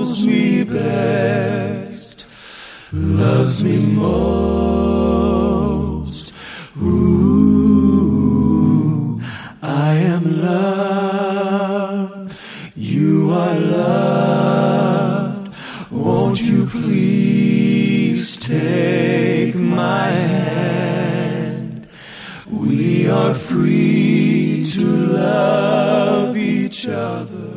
knows me best, loves me most. Ooh, I am loved, you are loved. Won't you please take my hand? We are free to love each other.